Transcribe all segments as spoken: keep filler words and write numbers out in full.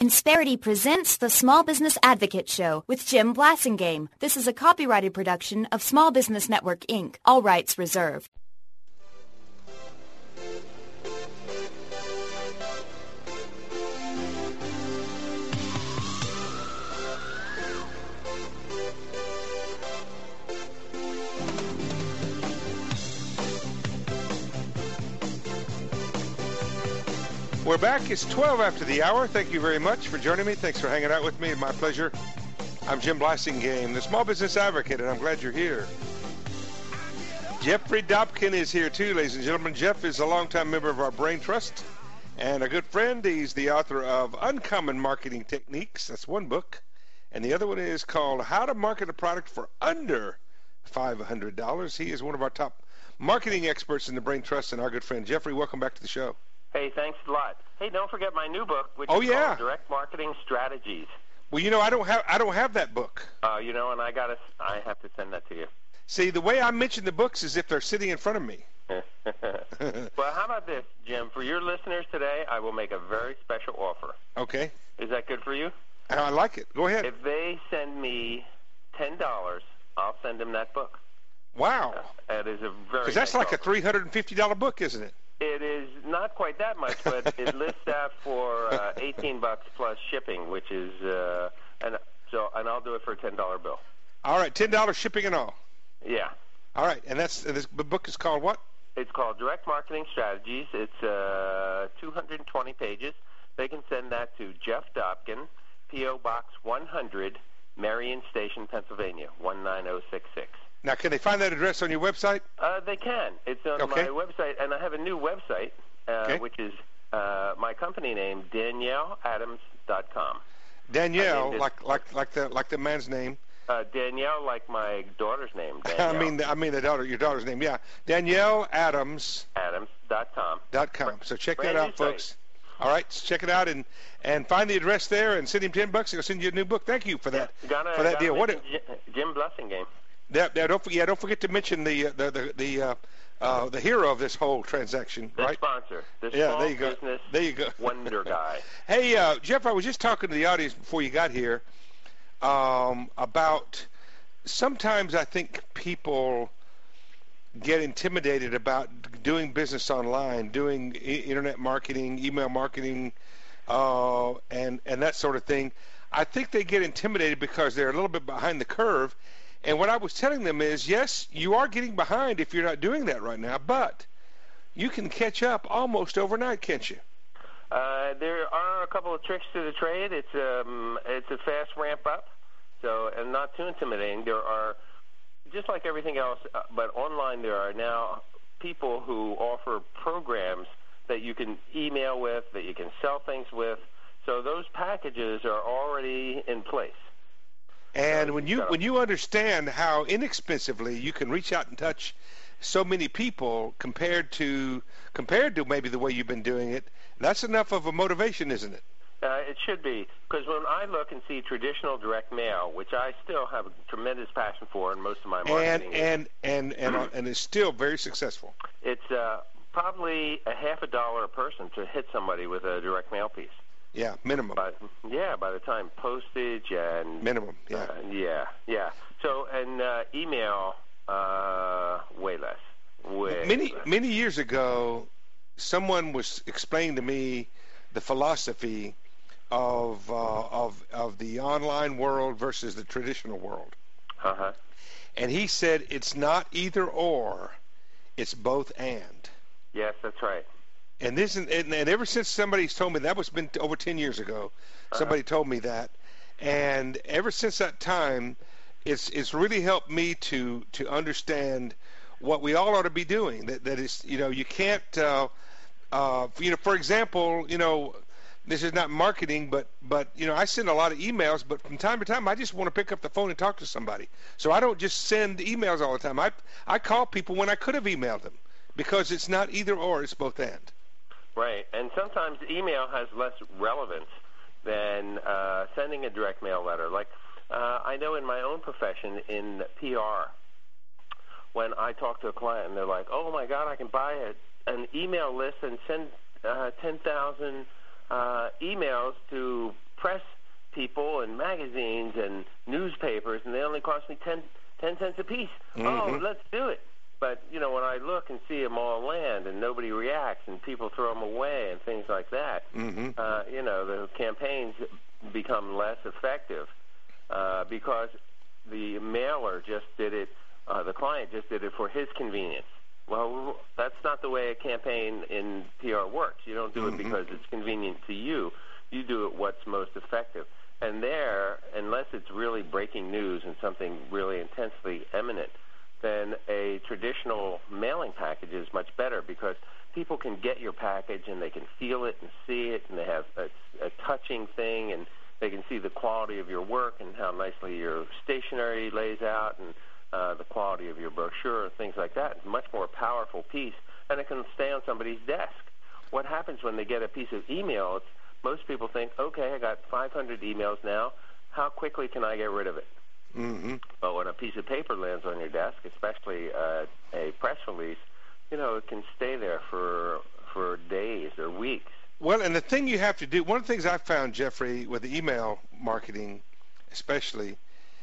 Insperity presents the Small Business Advocate Show with Jim Blasingame. This is a copyrighted production of Small Business Network, Incorporated. All rights reserved. We're back. It's twelve after the hour. Thank you very much for joining me. Thanks for hanging out with me. My pleasure. I'm Jim Blasingame, the Small Business Advocate, and I'm glad you're here. Jeffrey Dobkin is here too, ladies and gentlemen. Jeff is a longtime member of our Brain Trust and a good friend. He's the author of Uncommon Marketing Techniques. That's one book. And the other one is called How to Market a Product for Under five hundred dollars. He is one of our top marketing experts in the Brain Trust and our good friend. Jeffrey, welcome back to the show. Hey, thanks a lot. Hey, don't forget my new book, which oh, is yeah. called Direct Marketing Strategies. Well, you know, I don't have I don't have that book. Oh, uh, you know, and I got to I have to send that to you. See, the way I mention the books is if they're sitting in front of me. Well, how about this, Jim? For your listeners today, I will make a very special offer. Okay. Is that good for you? I like it. Go ahead. If they send me ten dollars, I'll send them that book. Wow. Uh, that is a very Because that's nice like offer. a three hundred fifty dollars book, isn't it? It is not quite that much, but it lists that for uh, eighteen bucks plus shipping, which is uh, and so and I'll do it for a ten dollar bill. All right, ten dollars shipping and all. Yeah. All right, and that's this the book is called what? It's called Direct Marketing Strategies. It's uh, two hundred twenty pages. They can send that to Jeff Dobkin, P O Box one hundred, Marion Station, Pennsylvania, one nine zero six six. Now, can they find that address on your website? Uh, they can. It's on okay. my website, and I have a new website, uh, okay. which is uh, my company name, Danielle Adams dot com. Danielle, it, like like like the like the man's name. Uh, Danielle, like my daughter's name. Danielle. I mean, the, I mean the daughter, your daughter's name. Yeah, Danielle Adams. Adams dot com. Dot com. So check that Brand out, folks. Site. All right, check it out and and find the address there and send him ten bucks. He'll send you a new book. Thank you for that yeah, gotta, for that gotta deal. What? It, Jim Blasingame. Yeah, yeah, don't yeah, don't forget to mention the uh, the the the, uh, uh, the hero of this whole transaction, the right? Sponsor, the yeah, small there you go. business there you go. wonder guy. Hey, uh, Jeff, I was just talking to the audience before you got here um, about sometimes I think people get intimidated about doing business online, doing I- internet marketing, email marketing, uh, and and that sort of thing. I think they get intimidated because they're a little bit behind the curve. And what I was telling them is, yes, you are getting behind if you're not doing that right now, but you can catch up almost overnight, can't you? Uh, there are a couple of tricks to the trade. It's um, it's a fast ramp up, so and not too intimidating. There are, just like everything else, uh, but online there are now people who offer programs that you can email with, that you can sell things with. So those packages are already in place. And so when you when you understand how inexpensively you can reach out and touch so many people compared to compared to maybe the way you've been doing it, that's enough of a motivation, isn't it? Uh, it should be, because when I look and see traditional direct mail, which I still have a tremendous passion for in most of my marketing, and and and and, uh, and is still very successful. It's uh, probably a half a dollar a person to hit somebody with a direct mail piece. Yeah, minimum. By, yeah, by the time postage and minimum. Yeah, uh, yeah, yeah. So and uh, email, uh, way less. Way many less. many years ago, someone was explaining to me the philosophy of uh, of of the online world versus the traditional world. Uh huh. And he said it's not either or, it's both and. Yes, that's right. And this, and, and ever since somebody's told me that, was been over ten years ago, uh-huh. somebody told me that, and ever since that time, it's it's really helped me to to understand what we all ought to be doing. That that is, you know, you can't, uh, uh, you know, for example, you know, this is not marketing, but but you know, I send a lot of emails, but from time to time, I just want to pick up the phone and talk to somebody. So I don't just send emails all the time. I I call people when I could have emailed them, because it's not either or, it's both and. Right, and sometimes email has less relevance than uh, sending a direct mail letter. Like uh, I know in my own profession in P R, when I talk to a client and they're like, "Oh my God, I can buy a, an email list and send uh, ten thousand uh, emails to press people and magazines and newspapers, and they only cost me ten, ten cents a piece. Mm-hmm. Oh, let's do it. But, you know, when I look and see them all land and nobody reacts and people throw them away and things like that, mm-hmm. uh, you know, the campaigns become less effective uh, because the mailer just did it, uh, the client just did it for his convenience. Well, that's not the way a campaign in P R works. You don't do mm-hmm. it because it's convenient to you. You do it what's most effective. And there, unless it's really breaking news and something really intensely imminent, then a traditional mailing package is much better because people can get your package and they can feel it and see it, and they have a, a touching thing, and they can see the quality of your work and how nicely your stationery lays out, and uh, the quality of your brochure and things like that. It's a much more powerful piece, and it can stay on somebody's desk. What happens when they get a piece of email, it's, most people think, okay, I got five hundred emails now. How quickly can I get rid of it? Mm-hmm. But when a piece of paper lands on your desk, especially uh, a press release, you know, it can stay there for for days or weeks. Well, and the thing you have to do, one of the things I found, Jeffrey, with the email marketing especially,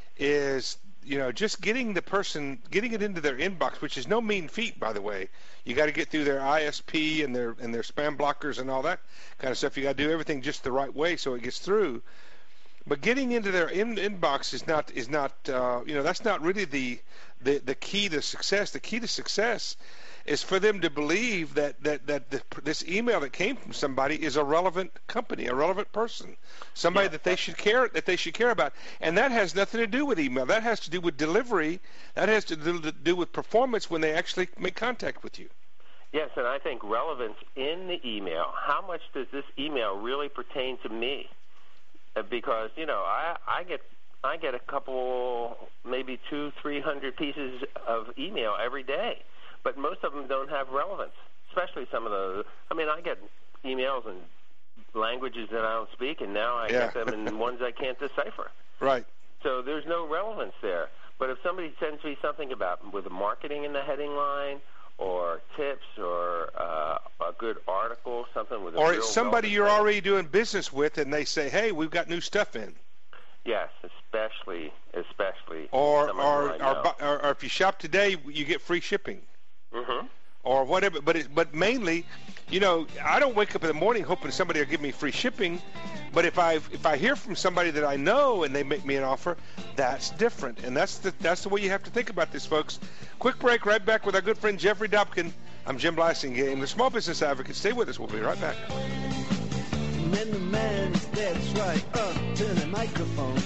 is, you know, just getting the person, getting it into their inbox, which is no mean feat, by the way. You got to get through their I S P and their and their spam blockers and all that kind of stuff. You got to do everything just the right way so it gets through. But getting into their in, inbox is not is not uh, you know, that's not really the, the the key to success. The key to success is for them to believe that that that the, this email that came from somebody is a relevant company, a relevant person, somebody yeah. that they should care that they should care about. And that has nothing to do with email. That has to do with delivery. That has to do, to do with performance when they actually make contact with you. Yes, and I think relevance in the email. How much does this email really pertain to me? Because, you know, I, I get I get a couple, maybe two, three hundred pieces of email every day, but most of them don't have relevance. Especially some of the. I mean, I get emails in languages that I don't speak, and now I yeah. get them in ones I can't decipher. Right. So there's no relevance there. But if somebody sends me something about with marketing in the heading line, or tips, or uh, a good article, something with a or real it's somebody you're thing. already doing business with, and they say, "Hey, we've got new stuff in." Yes, especially, especially. Or or, or, or or if you shop today, you get free shipping. Mm-hmm. Or whatever. But it, but mainly, you know, I don't wake up in the morning hoping somebody will give me free shipping. But if I if I hear from somebody that I know and they make me an offer, that's different. And that's the that's the way you have to think about this, folks. Quick break, right back with our good friend Jeffrey Dobkin. I'm Jim Blasingame, the Small Business Advocate. Stay with us. We'll be right back. Man, the man, that's right, up to the microphone.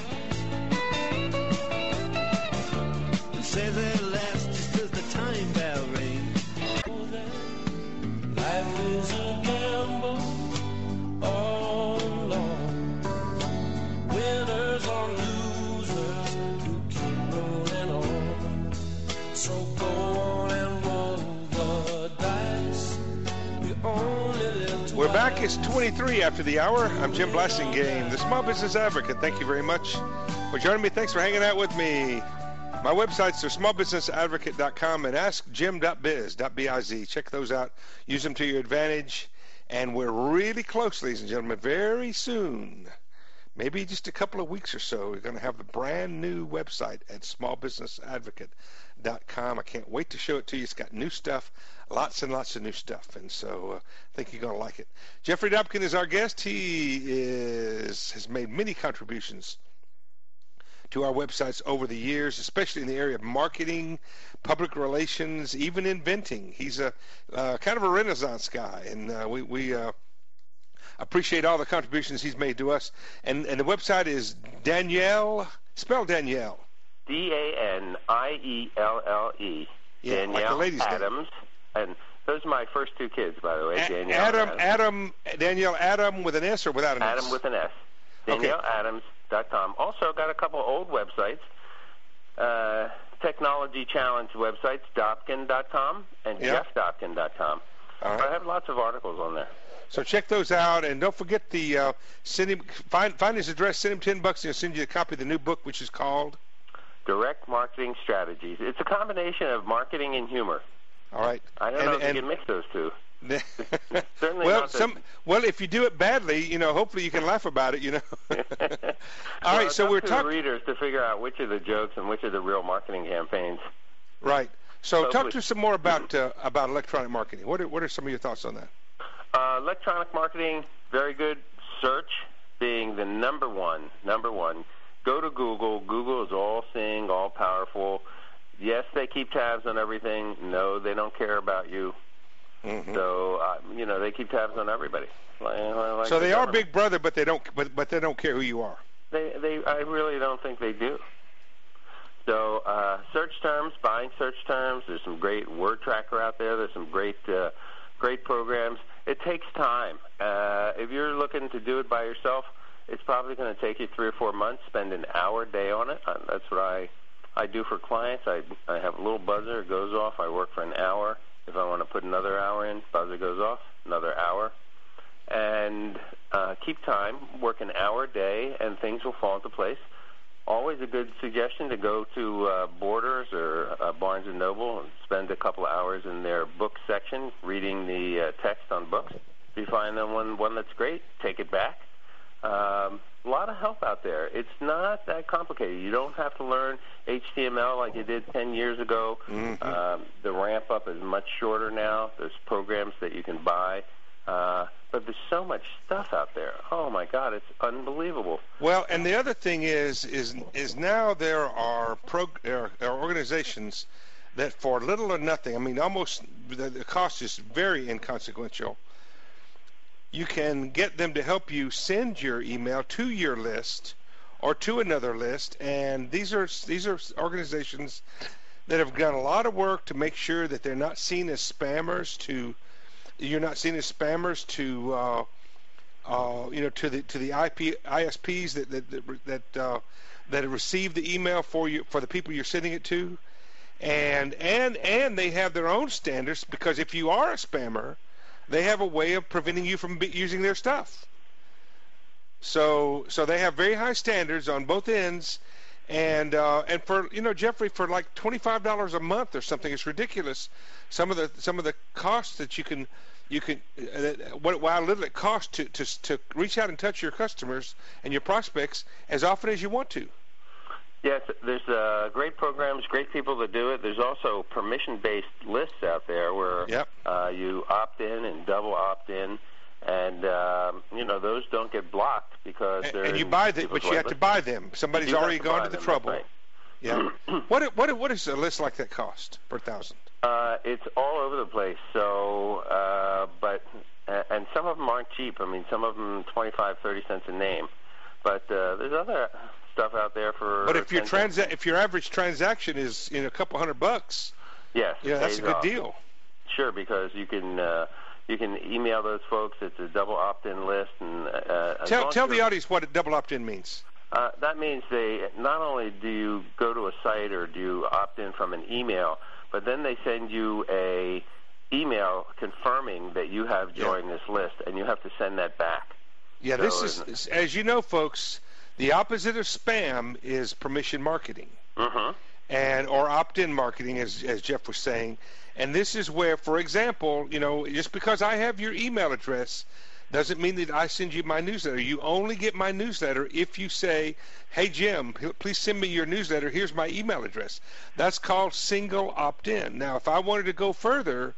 And says it lasts just as the time bell rings. Life is a gamble. Oh, Lord. Winners or losers, you keep rolling on. So go on and roll the dice. We only live twice. We're back. It's twenty-three after the hour. I'm Jim Blasingame, the Small Business Advocate. Thank you very much for joining me. Thanks for hanging out with me. My websites are small business advocate dot com and ask jim dot biz. Check those out. Use them to your advantage. And we're really close, ladies and gentlemen. Very soon, maybe just a couple of weeks or so, we're going to have a brand new website at small business advocate dot com. I can't wait to show it to you. It's got new stuff, lots and lots of new stuff. And so uh, I think you're going to like it. Jeffrey Dobkin is our guest. He is has made many contributions to our websites over the years, especially in the area of marketing, public relations, even inventing. He's a uh, kind of a Renaissance guy, and uh, we, we uh, appreciate all the contributions he's made to us. And, and the website is Danielle, spell Danielle. D A N I E L L E. Yeah, Danielle like the lady's Adams. Name. And those are my first two kids, by the way. A- Danielle Adam, Adams. Adam, Danielle Adam with an S or without an Adam S? Adam with an S. Danielle okay. Adams. Dot com. Also got a couple old websites, uh, technology challenge websites, Dobkin dot com and yeah. Jeff Dobkin dot com. Right. I have lots of articles on there. So check those out, and don't forget the uh, send him find find his address, send him ten bucks, and he'll send you a copy of the new book, which is called Direct Marketing Strategies. It's a combination of marketing and humor. All right. I don't and, know if and, you can mix those two. Certainly well, not the, some well, if you do it badly, you know, hopefully you can laugh about it. You know. All well, right, so it's we're up to talking the readers to figure out which are the jokes and which are the real marketing campaigns. right. So Hopefully. talk to us some more about uh, about electronic marketing. What are what are some of your thoughts on that? Uh, electronic marketing, very good. Search being the number one. Number one. Go to Google. Google is all-seeing, all-powerful. Yes, they keep tabs on everything. No, they don't care about you. Mm-hmm. So uh, you know they keep tabs on everybody. Like, like so the they are government. Big Brother, but they don't. But but they don't care who you are. They they I really don't think they do. So uh, search terms, buying search terms. There's some great word tracker out there. There's some great uh, great programs. It takes time. Uh, if you're looking to do it by yourself, it's probably going to take you three or four months. Spend an hour a day on it. Uh, that's what I I do for clients. I I have a little buzzer. It goes off. I work for an hour. If I want to put another hour in, buzzer goes off. Another hour. And uh, keep time. Work an hour a day, and things will fall into place. Always a good suggestion to go to uh, Borders or uh, Barnes and Noble and spend a couple of hours in their book section reading the uh, text on books. If you find them one, one that's great, take it back. Um, a lot of help out there. It's not that complicated. You don't have to learn H T M L like you did ten years ago. Mm-hmm. Um, the ramp-up is much shorter now. There's programs that you can buy. Uh, but there's so much stuff out there. Oh my God, it's unbelievable. Well, and the other thing is, is, is now there are, pro, there are organizations that for little or nothing, I mean, almost the, the cost is very inconsequential. You can get them to help you send your email to your list or to another list, and these are these are organizations that have done a lot of work to make sure that they're not seen as spammers to. You're not seen as spammers to, uh, uh, you know, to the to the I P I S Ps that that that that, uh, that receive the email for you for the people you're sending it to, and and and they have their own standards because if you are a spammer, they have a way of preventing you from be using their stuff. So so they have very high standards on both ends, and uh, and for you know Jeffrey, for like twenty-five dollars a month or something, it's ridiculous. Some of the some of the costs that you can you can uh, what how little it costs to, to to reach out and touch your customers and your prospects as often as you want to. Yes, there's uh, great programs, great people that do it. There's also permission-based lists out there where yep. uh, you opt in and double opt in, and um, you know those don't get blocked because and, they're and you buy them, but you have to buy them. Somebody's already gone to the them, trouble. right. Yeah. what what what does a list like that cost per thousand? Uh, it's all over the place. So, uh, but and some of them aren't cheap. I mean, some of them twenty-five, thirty cents a name. But uh, there's other stuff out there for. But if your transa- if your average transaction is in a couple hundred bucks, yes, yeah, that's a good off. deal. Sure, because you can uh, you can email those folks. It's a double opt-in list, and uh, tell tell the audience what a double opt-in means. Uh, that means they not only do you go to a site or do you opt in from an email, but then they send you a email confirming that you have joined yeah. this list, and you have to send that back. Yeah, so this is, as you know, folks, the opposite of spam is permission marketing, mm-hmm. and or opt-in marketing, as as Jeff was saying. And this is where, for example, you know, just because I have your email address doesn't mean that I send you my newsletter. You only get my newsletter if you say, hey, Jim, please send me your newsletter. Here's my email address. That's called single opt-in. Now, if I wanted to go further,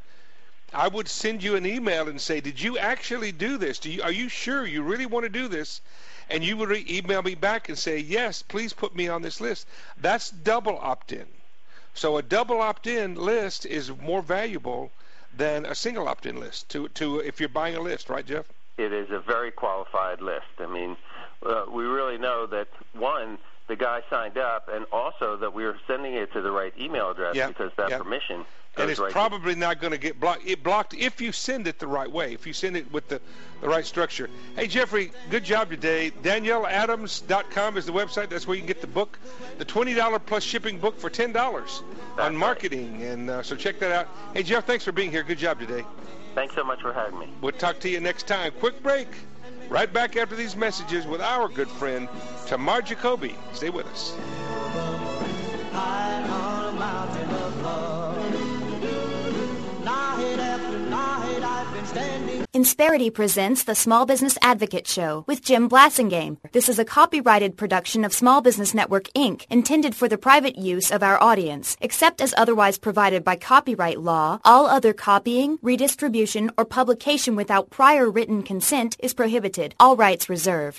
I would send you an email and say, did you actually do this? Do you, are you sure you really want to do this? And you would re- email me back and say, yes, please put me on this list. That's double opt-in. So a double opt-in list is more valuable than a single opt-in list to, to if you're buying a list, right, Jeff? It is a very qualified list. I mean, uh, we really know that, one, the guy signed up, and also that we are sending it to the right email address yep. because that yep. permission and it's right probably not going to get blocked. It blocked if you send it the right way, if you send it with the, the right structure. Hey, Jeffrey, good job today. Danielle Adams dot com is the website. That's where you can get the book, the twenty dollars plus shipping book for ten dollars on marketing. Right. And uh, so check that out. Hey, Jeff, thanks for being here. Good job today. Thanks so much for having me. We'll talk to you next time. Quick break. Right back after these messages with our good friend, Tamar Jacoby. Stay with us. High on a mountain of love. Night after night I've been Insperity presents the Small Business Advocate Show with Jim Blasingame. This is a copyrighted production of Small Business Network, Incorporated, intended for the private use of our audience. Except as otherwise provided by copyright law, all other copying, redistribution, or publication without prior written consent is prohibited. All rights reserved.